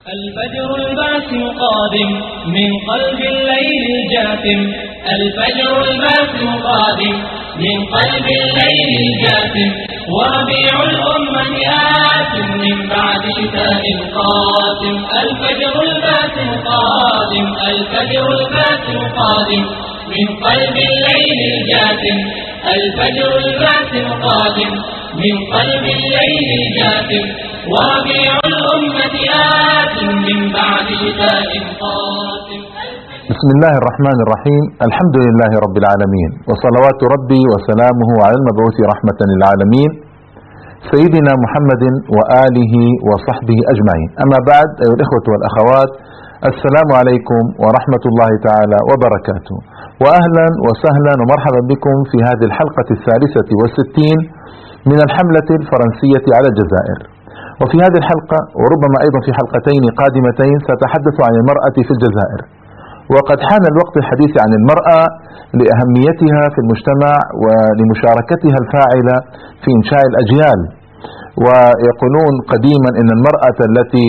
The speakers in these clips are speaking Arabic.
الفجر الباسم قادم من قلب الليل الجاثم، الفجر الباسم قادم من قلب الليل الجاثم، وربيع الأمة آت من بعد شتاء القاسم. الفجر الباسم قادم، الفجر الباسم قادم من قلب الليل الجاثم، الفجر الباسم قادم من قلب الليل الجاثم، وربيع الأمة آت من بعد شتاء قاسم. بسم الله الرحمن الرحيم. الحمد لله رب العالمين، وصلوات ربي وسلامه على المبعوث رحمة للعالمين سيدنا محمد وآله وصحبه أجمعين. أما بعد، أيها الإخوة والأخوات، السلام عليكم ورحمة الله تعالى وبركاته، وأهلا وسهلا ومرحبا بكم في هذه الحلقة 63 من الحملة الفرنسية على الجزائر. وفي هذه الحلقة، وربما أيضا في حلقتين قادمتين، سأتحدث عن المرأة في الجزائر. وقد حان الوقت الحديث عن المرأة لأهميتها في المجتمع ولمشاركتها الفاعلة في إنشاء الأجيال. ويقولون قديما إن المرأة التي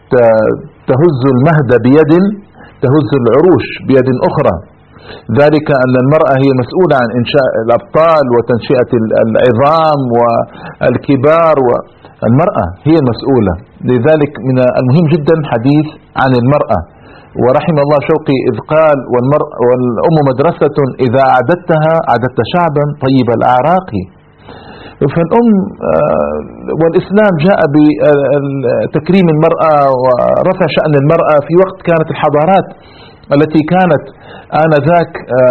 تهز المهد بيد تهز العروش بيد أخرى، ذلك أن المرأة هي مسؤولة عن إنشاء الأبطال وتنشئة العظام والكبار، والمرأة هي المسؤولة. لذلك من المهم جدا حديث عن المرأة. ورحم الله شوقي إذ قال: والأم مدرسة إذا أعددتها أعددت شعبا طيب الأعراق. فالأم والإسلام جاء بتكريم المرأة ورفع شأن المرأة في وقت كانت الحضارات التي كانت آنذاك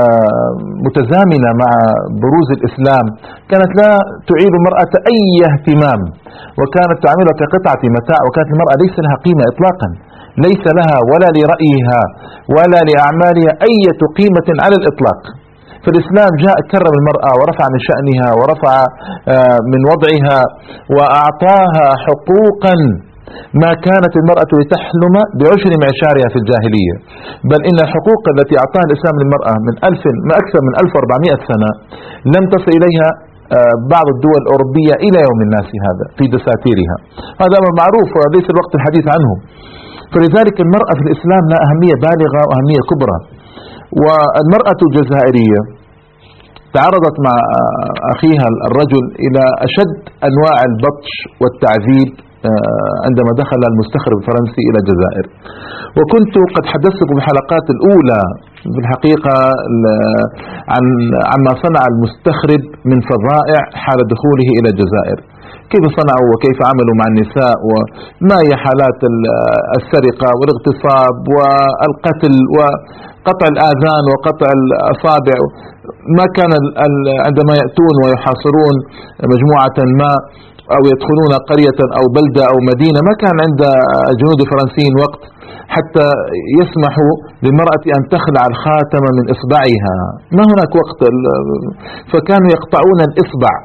متزامنة مع بروز الإسلام كانت لا تعير المرأة أي اهتمام، وكانت تعاملها كقطعة متاع، وكانت المرأة ليس لها قيمة إطلاقا، ليس لها ولا لرأيها ولا لأعمالها أي قيمة على الإطلاق. فالإسلام جاء كرم المرأة ورفع من شأنها ورفع من وضعها وأعطاها حقوقا ما كانت المرأة لتحلم بعشر معشارها في الجاهلية. بل إن الحقوق التي أعطاها الإسلام للمرأة من أكثر من 1400 سنة لم تصل إليها بعض الدول الأوروبية إلى يوم الناس هذا في دساتيرها. هذا أمر معروف وليس الوقت الحديث عنه. فلذلك المرأة في الإسلام لها أهمية بالغة وأهمية كبرى. والمرأة الجزائرية تعرضت مع أخيها الرجل إلى أشد أنواع البطش والتعذيب عندما دخل المستخرب الفرنسي إلى الجزائر. وكنت قد حدثتكم في الحلقات الأولى في الحقيقة عما صنع المستخرب من فظائع حال دخوله إلى الجزائر، كيف صنعوا وكيف عملوا مع النساء، وما هي حالات السرقة والاغتصاب والقتل وقطع الآذان وقطع الأصابع. ما كان عندما يأتون ويحاصرون مجموعة ما أو يدخلون قرية أو بلدة أو مدينة، ما كان عند الجنود الفرنسيين وقت حتى يسمحوا للمرأة أن تخلع الخاتم من إصبعها، ما هناك وقت. فكانوا يقطعون الإصبع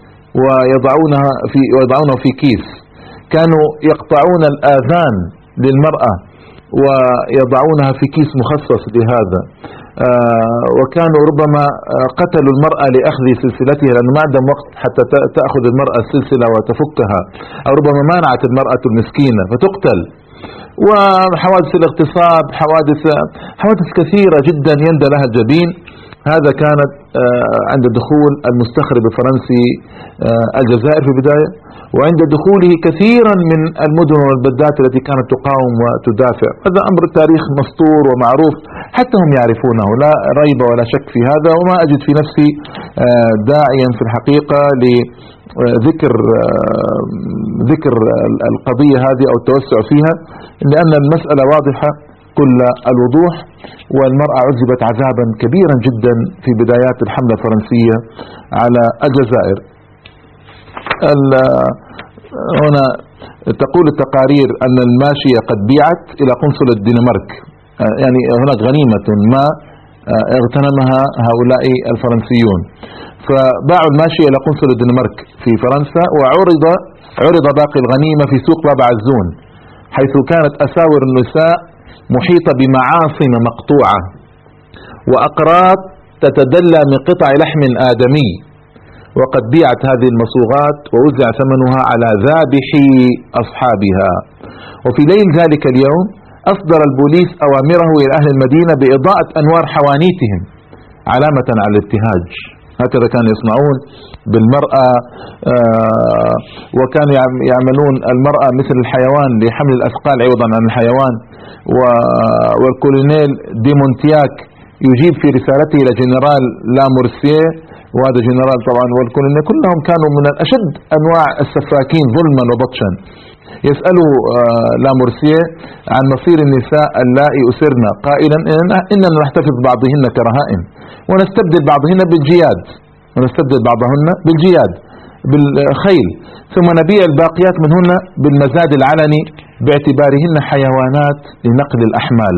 ويضعونه في كيس، كانوا يقطعون الآذان للمرأة ويضعونها في كيس مخصص لهذا. وكانوا ربما قتلوا المرأة لأخذ سلسلتها، لأنه ما عندهم وقت حتى تأخذ المرأة السلسلة وتفكها، أو ربما منعت المرأة المسكينة فتقتل. وحوادث الاغتصاب، حوادث كثيرة جدا يندى لها الجبين. هذا كانت عند دخول المستخرب الفرنسي الجزائر في البداية، وعند دخوله كثيرا من المدن والبلدات التي كانت تقاوم وتدافع. هذا أمر التاريخ مسطور ومعروف، حتى هم يعرفونه، لا ريب ولا شك في هذا. وما أجد في نفسي داعيا في الحقيقة ذكر القضية هذه أو التوسع فيها، لأن المسألة واضحة كل الوضوح. والمرأة عذبت عذابا كبيرا جدا في بدايات الحملة الفرنسية على الجزائر. هنا تقول التقارير أن الماشية قد بيعت إلى قنصل الدنمارك، يعني هناك غنيمة ما اغتنمها هؤلاء الفرنسيون، فباعوا الماشية إلى قنصل الدنمارك في فرنسا، وعرض باقي الغنيمة في سوق باب عزون، حيث كانت أساور النساء محيطة بمعاصم مقطوعة وأقراط تتدلى من قطع لحم آدمي، وقد بيعت هذه المصوغات ووزع ثمنها على ذابحي أصحابها. وفي ليل ذلك اليوم أصدر البوليس أوامره إلى أهل المدينة بإضاءة أنوار حوانيتهم علامة على الابتهاج. هكذا كانوا يصنعون بالمرأة، وكانوا يعملون المرأة مثل الحيوان لحمل الأثقال عوضا عن الحيوان. والكولونيل دي مونتياك يجيب في رسالته إلى جنرال لامورسيه، وهذا جنرال طبعا، والكولونيل كلهم كانوا من أشد أنواع السفاكين ظلما وبطشا. يسألوا لامورسيه عن مصير النساء اللائي أسرن قائلا إننا نحتفظ بعضهن كرهائن ونستبدل بعضهن بالجياد، بالخيل، ثم نبيع الباقيات منهن بالمزاد العلني باعتبارهن حيوانات لنقل الأحمال.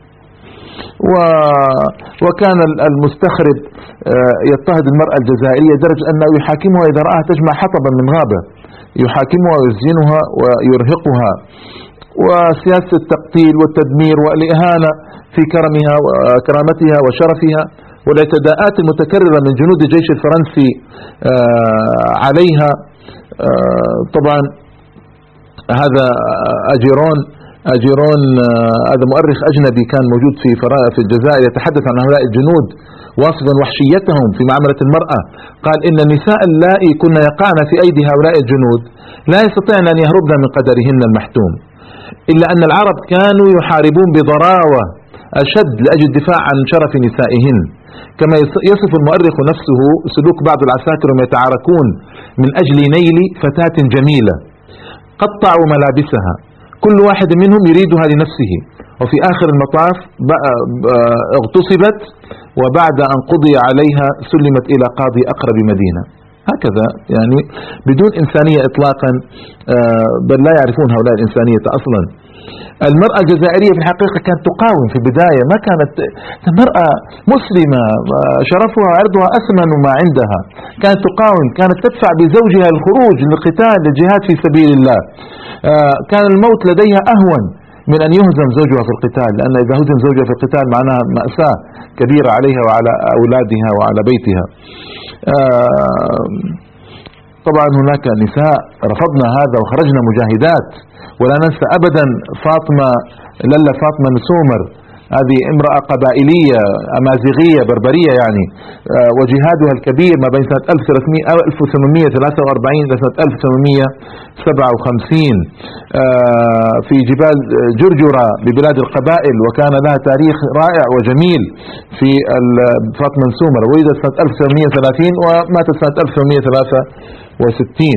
وكان المستخرب يضطهد المرأة الجزائرية درجة أنه يحاكمها إذا رآها تجمع حطبا من غابة، يحاكمها ويسجنها ويرهقها. وسياسة التقتيل والتدمير والإهانة في كرامتها وشرفها، والاعتداءات المتكررة من جنود الجيش الفرنسي عليها. طبعا هذا أجيرون هذا مؤرخ أجنبي كان موجود في الجزائر يتحدث عن هؤلاء الجنود واصفا وحشيتهم في معاملة المرأة. قال إن النساء اللائي كن يقعن في أيدي هؤلاء الجنود لا يستطيعن أن يهربن من قدرهن المحتوم، إلا أن العرب كانوا يحاربون بضراوة أشد لأجل الدفاع عن شرف نسائهن. كما يصف المؤرخ نفسه سلوك بعض العساكر وهم يتعاركون من أجل نيل فتاة جميلة، قطعوا ملابسها، كل واحد منهم يريدها لنفسه، وفي آخر المطاف اغتصبت، وبعد أن قضي عليها سلمت إلى قاضي أقرب مدينة. هكذا يعني بدون إنسانية إطلاقا، بل لا يعرفون هؤلاء الإنسانية أصلا. المرأة الجزائرية في الحقيقة كانت تقاوم في البداية، ما كانت مرأة مسلمة شرفها وعرضها أثمن ما عندها، كانت تقاوم، كانت تدفع بزوجها الخروج للقتال للجهاد في سبيل الله. كان الموت لديها أهون من أن يهزم زوجها في القتال، لأن إذا هزم زوجها في القتال معناها مأساة كبيرة عليها وعلى أولادها وعلى بيتها. طبعا هناك نساء رفضنا هذا وخرجنا مجاهدات، ولا ننسى أبدا فاطمة نسومر، هذه امرأة قبائلية أمازيغية بربرية يعني، وجهادها الكبير ما بين سنة 1843 إلى سنة 1857 في جبال جرجرة ببلاد القبائل، وكان لها تاريخ رائع وجميل. في فاطمة نسومر ولدت سنة 1830 وماتت سنة 1863.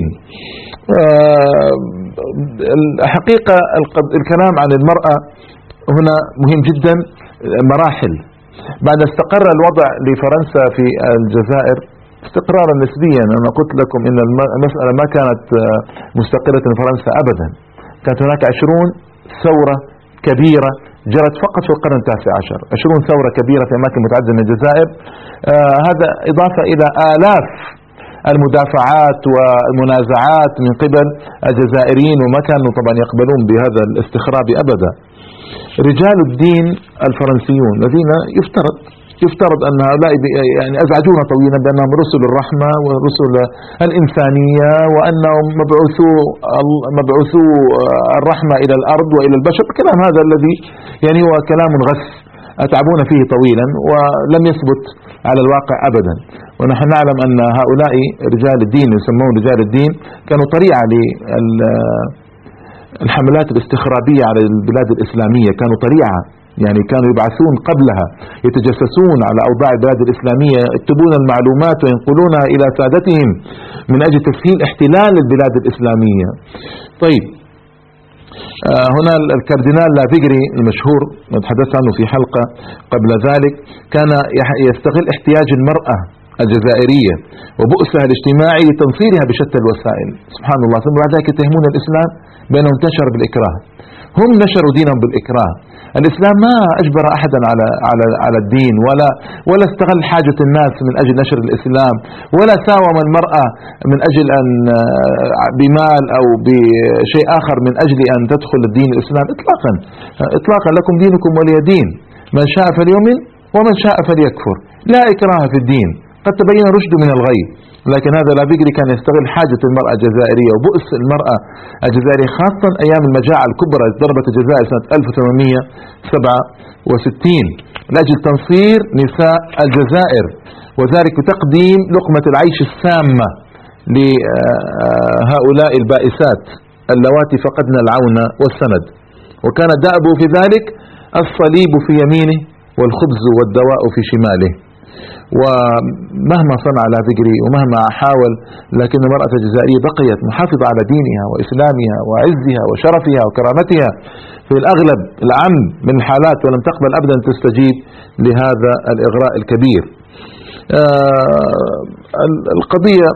الحقيقة الكلام عن المرأة هنا مهم جدا. مراحل بعد استقر الوضع لفرنسا في الجزائر استقرارا نسبيا، أنا قلت لكم إن المسألة ما كانت مستقرة لفرنسا أبدا، كانت هناك 20 ثورة كبيرة جرت فقط في القرن ال19، 20 ثورة كبيرة في أماكن متعددة من الجزائر. هذا إضافة إلى آلاف المدافعات والمنازعات من قبل الجزائريين، وما كانوا طبعا يقبلون بهذا الاستخراب أبدا. رجال الدين الفرنسيون الذين يفترض أن هؤلاء يعني أزعجونا طويلا بأنهم رسل الرحمة ورسل الإنسانية، وأنهم مبعوثو الرحمة إلى الأرض وإلى البشر. كلام هذا الذي يعني هو كلام غث أتعبون فيه طويلا ولم يثبت على الواقع أبدا. ونحن نعلم أن هؤلاء رجال الدين يسمون رجال الدين كانوا طريعة للحملات الاستخرابية على البلاد الإسلامية، كانوا طريعة يعني كانوا يبعثون قبلها يتجسسون على أوضاع البلاد الإسلامية، يكتبون المعلومات وينقلونها إلى سادتهم من أجل تسهيل احتلال البلاد الإسلامية. طيب هنا الكاردينال لافيغري المشهور تحدثت عنه في حلقة قبل ذلك، كان يستغل احتياج المرأة الجزائرية وبؤسها الاجتماعي لتنصيرها بشتى الوسائل. سبحان الله. ثم بعد ذلك يتهمون الإسلام بأنه انتشر بالإكراه. هم نشروا دينهم بالإكراه. الإسلام ما أجبر أحدا على الدين، ولا استغل حاجة الناس من أجل نشر الإسلام، ولا ساوم المرأة من أجل أن بمال أو بشيء آخر من أجل أن تدخل الدين الإسلام إطلاقا. لكم دينكم ولي دين، من شاء فليؤمن ومن شاء فليكفر، لا إكراه في الدين، قد تبين رشد من الغي، لكن هذا الأبيجري كان يستغل حاجة المرأة الجزائرية وبؤس المرأة الجزائرية، خاصة أيام المجاعة الكبرى ضربت الجزائر سنة 1867 لأجل تنصير نساء الجزائر، وذلك بتقديم لقمة العيش السامة لهؤلاء البائسات اللواتي فقدن العون والسند. وكان دأبه في ذلك الصليب في يمينه والخبز والدواء في شماله. ومهما صنع الأبيجري ومهما حاول، لكن المرأة الجزائرية بقيت محافظة على دينها وإسلامها وعزها وشرفها وكرامتها في الأغلب العام من الحالات، ولم تقبل أبدا تستجيب لهذا الإغراء الكبير. القضية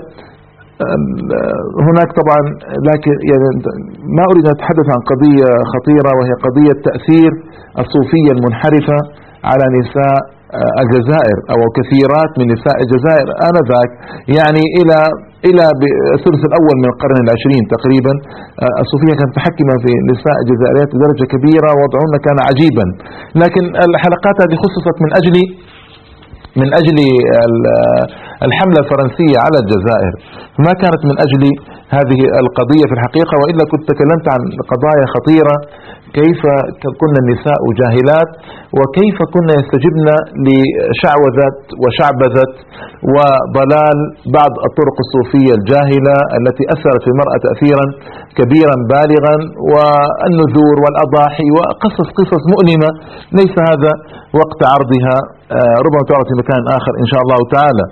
هناك طبعا، لكن يعني ما أريد أن أتحدث عن قضية خطيرة، وهي قضية تأثير الصوفية المنحرفة على نساء الجزائر أو كثيرات من نساء الجزائر آنذاك، يعني إلى الثلث الأول من القرن العشرين تقريبا. الصوفية كانت تحكم في نساء الجزائريات بدرجة كبيرة، وضعهن كان عجيبا. لكن الحلقات هذه خصصت من أجل الحملة الفرنسية على الجزائر، ما كانت من أجل هذه القضية في الحقيقة، وإلا كنت تكلمت عن قضايا خطيرة، كيف كنا النساء جاهلات، وكيف كنا يستجبن لشعوذة وشعبذة وضلال بعض الطرق الصوفية الجاهلة التي أثرت في المرأة تأثيرا كبيرا بالغا، والنذور والأضاحي قصص مؤلمة ليس هذا وقت عرضها، ربما تعرض في مكان آخر إن شاء الله تعالى.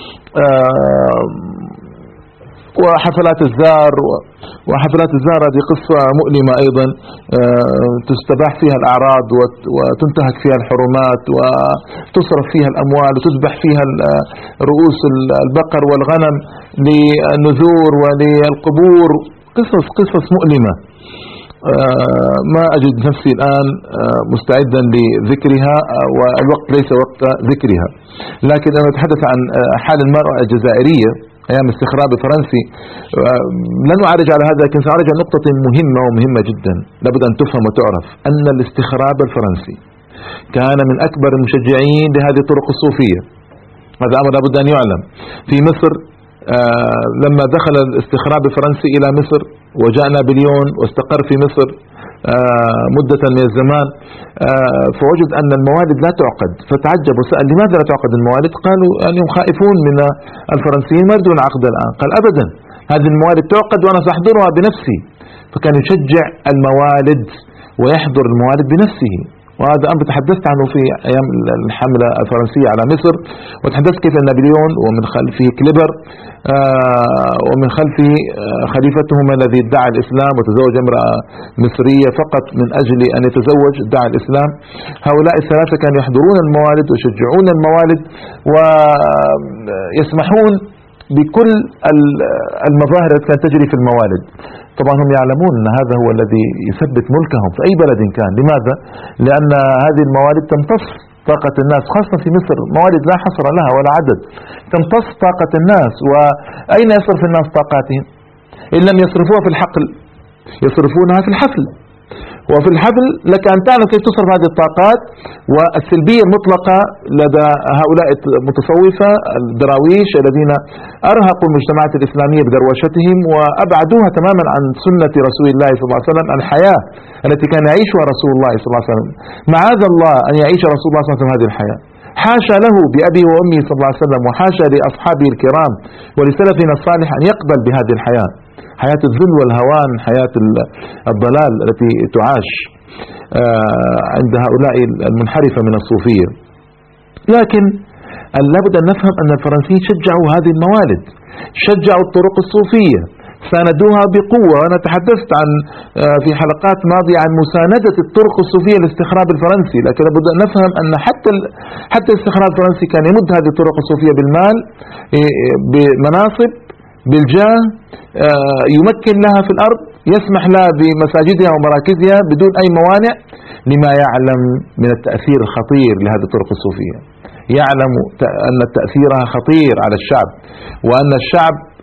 وحفلات الزار هذه قصة مؤلمة أيضا، تستباح فيها الأعراض وتنتهك فيها الحرمات وتصرف فيها الأموال وتذبح فيها رؤوس البقر والغنم للنذور وللقبور، قصص مؤلمة ما أجد نفسي الآن مستعدا لذكرها، والوقت ليس وقت ذكرها. لكن أنا أتحدث عن حال المرأة الجزائرية أيام الاستخراب الفرنسي. لن أعرج على هذا، لكن سأعرج على نقطة مهمة جدا لابد أن تفهم وتعرف، أن الاستخراب الفرنسي كان من أكبر المشجعين لهذه الطرق الصوفية. هذا أمر لابد أن يعلم. في مصر لما دخل الاستخراب الفرنسي إلى مصر وجاء نابليون واستقر في مصر مدة من الزمان، فوجد أن الموالد لا تعقد، فتعجب وسأل لماذا لا تعقد الموالد؟ قالوا أنهم خائفون من الفرنسيين ما يريدون العقد الآن. قال أبدا، هذه الموالد تعقد وأنا سأحضرها بنفسي. فكان يشجع الموالد ويحضر الموالد بنفسه، وهذا أمر تحدثت عنه في أيام الحملة الفرنسية على مصر، وتحدثت كيف نابليون ومن خلفه كليبر ومن خلفه خليفتهم الذي ادعى الإسلام وتزوج امرأة مصرية فقط من أجل أن يتزوج، ادعى الإسلام. هؤلاء الثلاثة كانوا يحضرون الموالد ويشجعون الموالد ويسمحون بكل المظاهر التي كانت تجري في الموالد. طبعا هم يعلمون أن هذا هو الذي يثبت ملكهم في أي بلد كان. لماذا؟ لأن هذه الموالد تمتص طاقة الناس، خاصة في مصر موالد لا حصر لها ولا عدد، تمتص طاقة الناس. وأين يصرف الناس طاقاتهم؟ إن لم يصرفوها في الحقل يصرفونها في الحفل، وفي الحفل لك أن تعلم كيف تصرف هذه الطاقات. والسلبية المطلقة لدى هؤلاء المتصوفة الدراويش الذين أرهقوا المجتمعات الإسلامية بدروشتهم وأبعدوها تماما عن سنة رسول الله صلى الله عليه وسلم، الحياة التي كان يعيشها رسول الله صلى الله عليه وسلم. معاذ الله أن يعيش رسول الله صلى الله عليه وسلم هذه الحياة، حاشا له بأبي وأمي صلى الله عليه وسلم، وحاشا لأصحابه الكرام ولسلفنا الصالح أن يقبل بهذه الحياة، حياة الذل والهوان، حياة الضلال التي تعاش عند هؤلاء المنحرفة من الصوفية. لكن لابد أن نفهم أن الفرنسيين شجعوا هذه الموالد، شجعوا الطرق الصوفية، ساندوها بقوة. وأنا تحدثت عن في حلقات ماضية عن مساندة الطرق الصوفية للاستخراب الفرنسي، لكن لابد أن نفهم أن حتى الاستخراب الفرنسي كان يمد هذه الطرق الصوفية بالمال، بمناصب، بالجاه، يمكن لها في الأرض، يسمح لها بمساجدها ومراكزها بدون أي موانع، لما يعلم من التأثير الخطير لهذه الطرق الصوفية. يعلم أن تأثيرها خطير على الشعب، وأن الشعب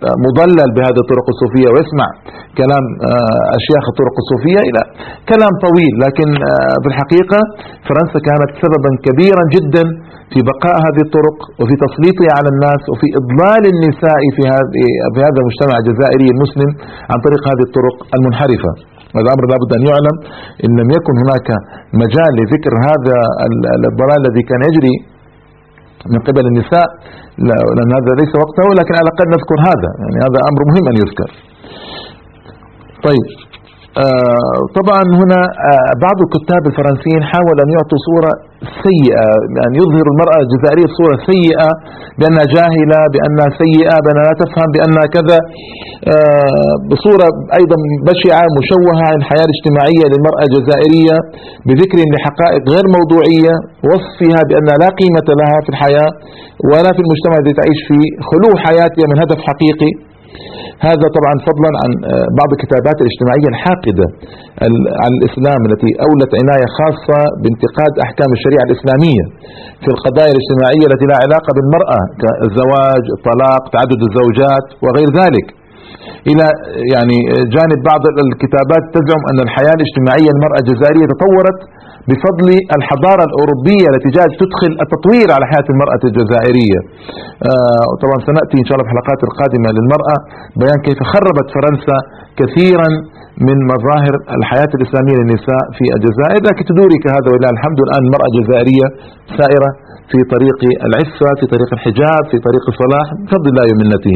مضلل بهذه الطرق الصوفية ويسمع كلام أشياخ الطرق الصوفية إلى كلام طويل. لكن في الحقيقة فرنسا كانت سببا كبيرا جدا في بقاء هذه الطرق وفي تسليطها على الناس وفي إضلال النساء في هذا المجتمع الجزائري المسلم عن طريق هذه الطرق المنحرفة. هذا أمر لابد أن يعلم. إن لم يكن هناك مجال لذكر هذا الضلال الذي كان يجري من قبل النساء لأن هذا ليس وقته، ولكن على الأقل نذكر هذا، يعني هذا أمر مهم أن يذكر. طيب طبعا هنا بعض الكتاب الفرنسيين حاول أن يعطوا صورة سيئة، أن يظهر المرأة الجزائرية صورة سيئة بأنها جاهلة، بأنها سيئة، بأنها لا تفهم، بأنها كذا، بصورة أيضا بشعة مشوهة عن الحياة الاجتماعية للمرأة الجزائرية بذكر لحقائق غير موضوعية، وصفها بأنها لا قيمة لها في الحياة ولا في المجتمع الذي تعيش فيه، خلو حياتها من هدف حقيقي. هذا طبعا فضلا عن بعض الكتابات الاجتماعية الحاقدة عن الإسلام التي أولت عناية خاصة بانتقاد أحكام الشريعة الإسلامية في القضايا الاجتماعية التي لا علاقة بالمرأة كالزواج، الطلاق، تعدد الزوجات وغير ذلك، إلى يعني جانب بعض الكتابات تزعم أن الحياة الاجتماعية للمرأة الجزائرية تطورت بفضل الحضارة الأوروبية التي جاءت تدخل التطوير على حياة المرأة الجزائرية. طبعا سنأتي إن شاء الله في الحلقات القادمة للمرأة بيان كيف خربت فرنسا كثيرا من مظاهر الحياة الإسلامية للنساء في الجزائر، لكن تدورك هذا ولله الحمد الآن المرأة الجزائرية سائرة في طريق العفة، في طريق الحجاب، في طريق الصلاح بفضل الله ومنته.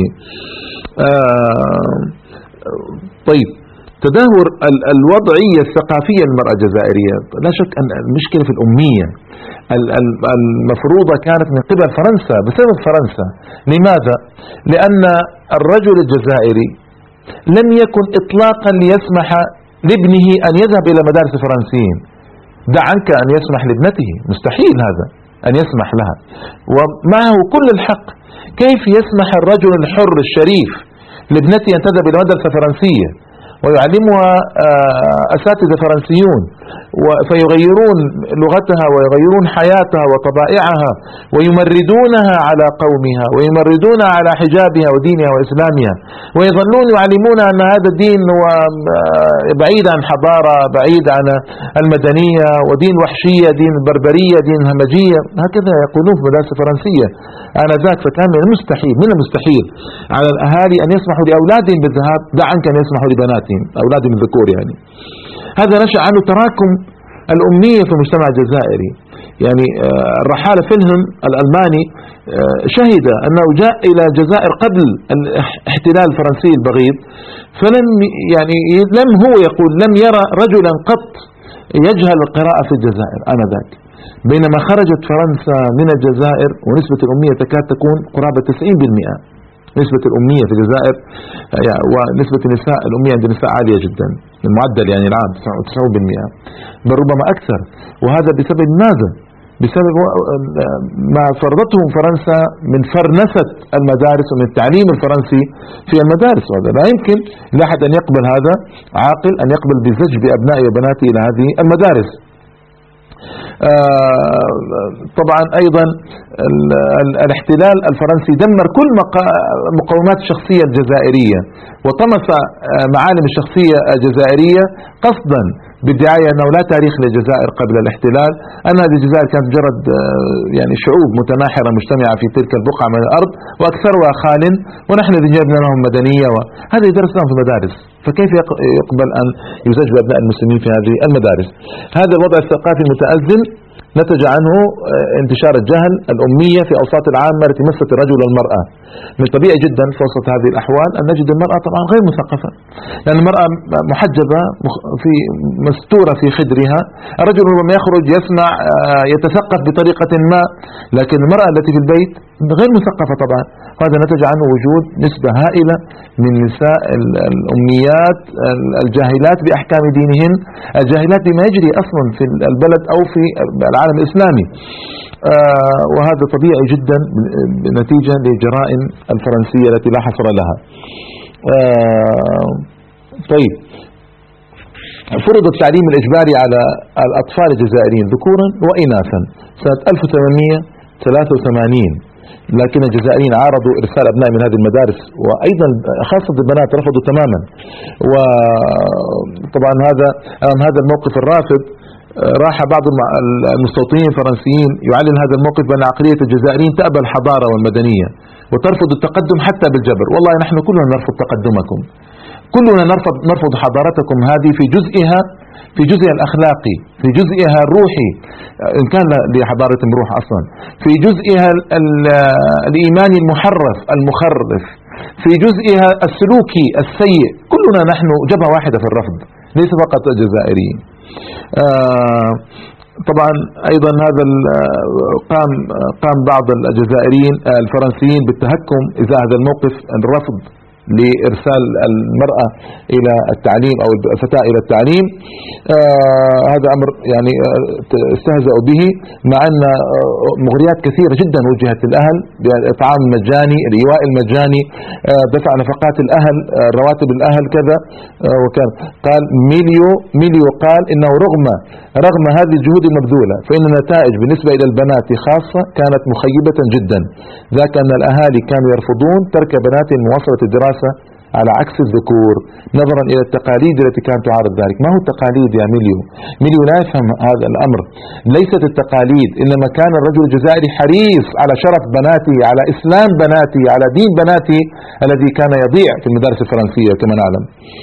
طيب تدهور الوضعية الثقافية للمرأة الجزائرية، لا شك أن المشكلة في الأمية المفروضة كانت من قبل فرنسا بسبب فرنسا. لماذا؟ لأن الرجل الجزائري لم يكن إطلاقا ليسمح لابنه أن يذهب إلى مدارس الفرنسيين. دع عنك أن يسمح لابنته، مستحيل هذا أن يسمح لها، ومعه كل الحق. كيف يسمح الرجل الحر الشريف لابنته أن تذهب إلى مدرسة فرنسية ويعلمها أساتذة فرنسيون فيغيرون لغتها ويغيرون حياتها وطبائعها ويمردونها على قومها ويمردونها على حجابها ودينها وإسلامها، ويظلون يعلمونها أن هذا الدين هو بعيد عن حضارة، بعيد عن المدنية، ودين وحشية، دين بربرية، دين همجية، هكذا يقولون في المدارس الفرنسية آنذاك. فكان من المستحيل على الأهالي أن يسمحوا لأولادهم بالذهاب، دع عنك أن يسمحوا لبناتهم، أولادهم الذكور يعني. هذا نشأ عنه تراكم الأمنية في المجتمع الجزائري. يعني الرحالة فيلهم الألماني شهد أنه جاء إلى الجزائر قبل الاحتلال الفرنسي البغيض، فلم يعني لم هو يقول لم يرى رجلا قط يجهل القراءة في الجزائر آنذاك، بينما خرجت فرنسا من الجزائر ونسبة الأمية تكاد تكون قرابة 90%. نسبة الأمية في الجزائر ونسبة النساء الأمية عند النساء عالية جدا، المعدل يعني العام 90%، بل ربما أكثر. وهذا بسبب ماذا؟ بسبب ما فرضته فرنسا من فرنسة المدارس ومن التعليم الفرنسي في المدارس. وهذا لا يمكن لأحد أن يقبل، هذا عاقل أن يقبل بزج بأبنائه وبناته إلى هذه المدارس. طبعا أيضا الاحتلال الفرنسي دمر كل مقومات الشخصية الجزائرية وطمس معالم الشخصية الجزائرية قصدا بالدعاية أنه لا تاريخ للجزائر قبل الاحتلال، أن هذه الجزائر كانت مجرد يعني شعوب متناحرة مجتمعة في تلك البقعة من الأرض وأكثرها خال، ونحن الذين جبنا لهم مدنية، وهذا يدرسناهم في المدارس. فكيف يقبل أن يزج بأبناء المسلمين في هذه المدارس؟ هذا الوضع الثقافي المتأزم نتج عنه انتشار الجهل، الأمية في أوساط العامة التي مست الرجل والمرأة. من طبيعي جدا في وسط هذه الأحوال أن نجد المرأة طبعا غير مثقفة، لأن المرأة محجبة في مستورة في خدرها. الرجل ربما يخرج يسمع يتثقف بطريقة ما، لكن المرأة التي في البيت غير مثقفة طبعا. هذا نتج عنه وجود نسبة هائلة من نساء الأميات الجاهلات بأحكام دينهن، الجاهلات بما يجري أصلا في البلد أو في العالم الإسلامي. وهذا طبيعي جدا نتيجة لجرائم الفرنسية التي لا حصر لها. طيب فرض التعليم الإجباري على الأطفال الجزائريين ذكورا وإناثا سنة 1883 لكن الجزائريين عارضوا إرسال أبناء من هذه المدارس، وأيضا خاصة البنات رفضوا تماما. وطبعا هذا الموقف الرافض راح بعض المستوطنين الفرنسيين يعلن هذا الموقف بأن عقلية الجزائريين تأبى الحضارة والمدنية وترفض التقدم حتى بالجبر. والله نحن كلنا نرفض تقدمكم، كلنا نرفض حضارتكم هذه في جزئها الأخلاقي، في جزئها الروحي إن كان لحضارتهم روح أصلا، في جزئها الإيماني المحرف المخرف، في جزئها السلوكي السيء. كلنا نحن جبهة واحدة في الرفض، ليس فقط الجزائريين. طبعا أيضا هذا قام بعض الجزائريين الفرنسيين بالتهكم إذا هذا الموقف الرفض لإرسال المرأة إلى التعليم أو الفتاة إلى التعليم. هذا أمر يعني استهزأوا به، مع أن مغريات كثيرة جدا وجهت للأهل بالإطعام المجاني، الإيواء المجاني، دفع نفقات الأهل، رواتب الأهل كذا وكان. قال ميليو قال إنه رغم هذه الجهود المبذولة فإن النتائج بالنسبة إلى البنات خاصة كانت مخيبة جدا، ذاك أن الأهالي كانوا يرفضون ترك بناتهم مواصلة الدراسة على عكس الذكور نظرا إلى التقاليد التي كانت تعارض ذلك. ما هو التقاليد يا ميليو لا يفهم هذا الأمر. ليست التقاليد، إنما كان الرجل الجزائري حريص على شرف بناته، على إسلام بناته، على دين بناته الذي كان يضيع في المدارس الفرنسية كما نعلم.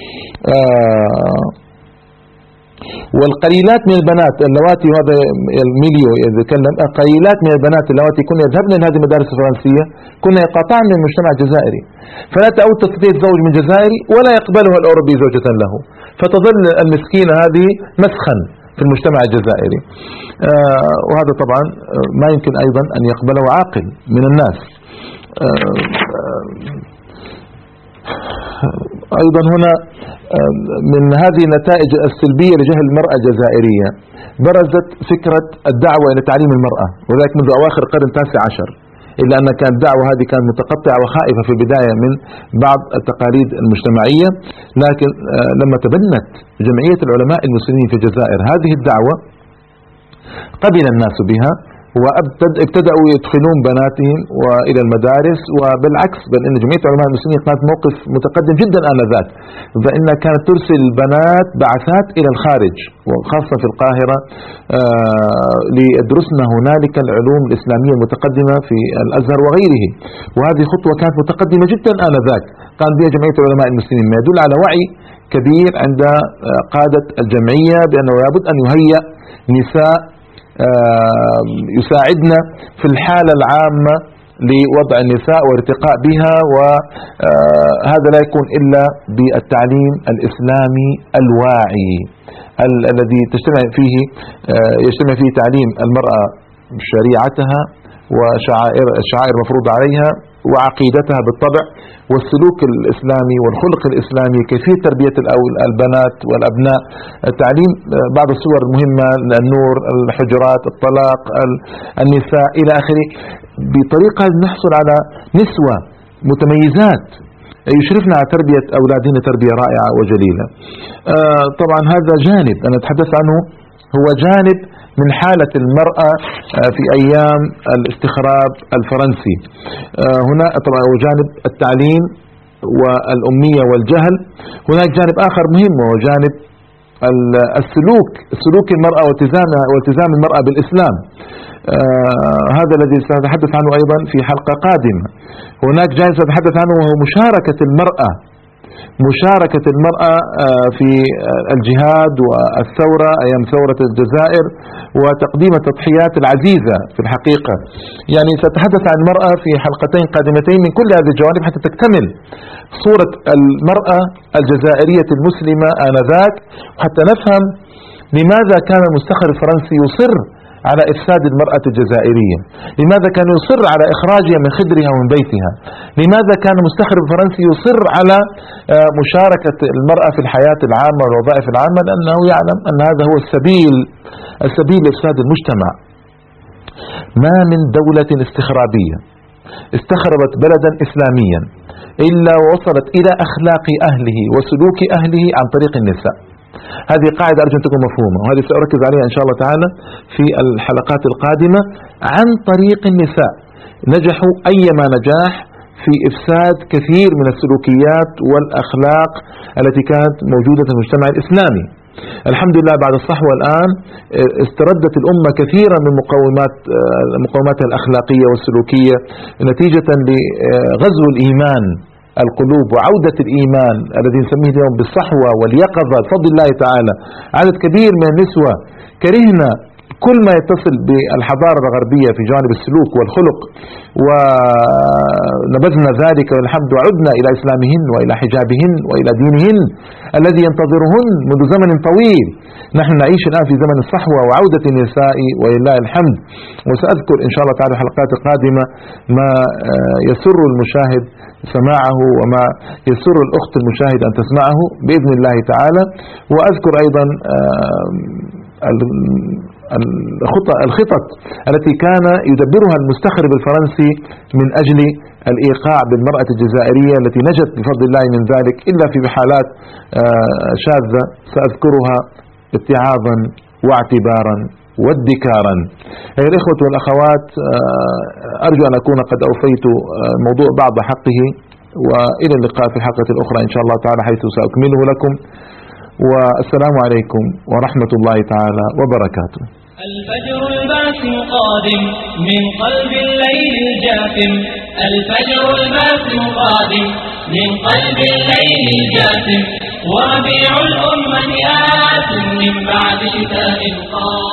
والقليلات من البنات اللواتي، وهذا الميليو يتكلم، قليلات من البنات اللواتي كن يذهبن إلى هذه المدارس الفرنسية كن يقاطعن من المجتمع الجزائري، فلا تعود تستطيع الزوج من جزائري ولا يقبلها الأوروبي زوجة له، فتظل المسكينة هذه مسخا في المجتمع الجزائري. وهذا طبعا ما يمكن أيضا أن يقبله عاقل من الناس. أيضا هنا من هذه النتائج السلبية لجهل المرأة الجزائرية برزت فكرة الدعوة إلى تعليم المرأة، وذلك منذ أواخر القرن التاسع عشر، إلا أن كانت الدعوة هذه كانت متقطعة وخائفة في البداية من بعض التقاليد المجتمعية، لكن لما تبنت جمعية العلماء المسلمين في الجزائر هذه الدعوة قبل الناس بها، وابتدأوا يدخلون بناتهم وإلى المدارس. وبالعكس، بل إن جمعية علماء المسلمين كانت موقف متقدم جدا آنذاك، فإنها كانت ترسل البنات بعثات إلى الخارج وخاصة في القاهرة ليدرسن هنالك العلوم الإسلامية المتقدمة في الأزهر وغيره. وهذه خطوة كانت متقدمة جدا آنذاك قام بها جمعية علماء المسلمين، ما يدل على وعي كبير عند قادة الجمعية بأنه لابد أن يهيأ نساء يساعدنا في الحالة العامة لوضع النساء وارتقاء بها، وهذا لا يكون إلا بالتعليم الإسلامي الواعي الذي يجتمع فيه تعليم المرأة شريعتها وشعائر مفروض عليها وعقيدتها بالطبع، والسلوك الإسلامي والخلق الإسلامي، كيفية تربية البنات والأبناء، التعليم بعض الصور المهمة، النور، الحجرات، الطلاق، النساء إلى آخره، بطريقة نحصل على نسوة متميزات يشرفنا على تربية أولادنا تربية رائعة وجليلة. طبعا هذا جانب أنا أتحدث عنه، هو جانب من حالة المرأة في أيام الاستخراب الفرنسي. هنا طبعا جانب التعليم والأمية والجهل. هناك جانب آخر مهم وهو جانب سلوك المرأة والتزام المرأة بالإسلام. هذا الذي سنتحدث عنه أيضا في حلقة قادمة. هناك جانب سنتحدث عنه وهو مشاركة المرأة في الجهاد والثورة أيام ثورة الجزائر وتقديم التضحيات العزيزة في الحقيقة. يعني سأتحدث عن المرأة في حلقتين قادمتين من كل هذه الجوانب حتى تكتمل صورة المرأة الجزائرية المسلمة آنذاك، وحتى نفهم لماذا كان المستخرج الفرنسي يصر على إفساد المرأة الجزائرية، لماذا كان يصر على إخراجها من خدرها ومن بيتها، لماذا كان المستخرج الفرنسي يصر على مشاركة المرأة في الحياة العامة والوظائف العامة، لأنه يعلم أن هذا هو السبيل لإفساد المجتمع. ما من دولة استخرابية استخربت بلدا إسلاميا إلا ووصلت إلى أخلاق أهله وسلوك أهله عن طريق النساء. هذه قاعدة أرجو أن تكون مفهومة، وهذه سأركز عليها إن شاء الله تعالى في الحلقات القادمة عن طريق النساء. نجحوا أيما نجاح في إفساد كثير من السلوكيات والأخلاق التي كانت موجودة في المجتمع الإسلامي. الحمد لله بعد الصحوة الآن استردت الأمة كثيرا من مقوماتها الأخلاقية والسلوكية نتيجة لغزو الإيمان القلوب وعودة الإيمان الذي نسميه اليوم بالصحوة واليقظة بفضل الله تعالى. عدد كبير من النسوة كرهنا كل ما يتصل بالحضارة الغربية في جانب السلوك والخلق، ونبذنا ذلك والحمد، وعدنا إلى إسلامهن وإلى حجابهن وإلى دينهن الذي ينتظرهن منذ زمن طويل. نحن نعيش الآن في زمن الصحوة وعودة النساء ولله الحمد. وسأذكر إن شاء الله تعالى في الحلقات القادمة ما يسر المشاهد سماعه وما يسر الأخت المشاهد أن تسمعه بإذن الله تعالى. وأذكر أيضا الخطط التي كان يدبرها المستخرب الفرنسي من أجل الإيقاع بالمرأة الجزائرية التي نجت بفضل الله من ذلك إلا في حالات شاذة سأذكرها اتعاظا واعتبارا وادكارا. أيها الإخوة والأخوات، أرجو أن أكون قد أوفيت موضوع بعض حقه، وإلى اللقاء في الحلقة الأخرى إن شاء الله تعالى حيث سأكمله لكم. والسلام عليكم ورحمة الله تعالى وبركاته. الفجر الباسم قادم من قلب الليل الجاثم، الفجر الباسم قادم من قلب الليل الجاثم، وربيع الأمة آت من بعد شتاء قادم.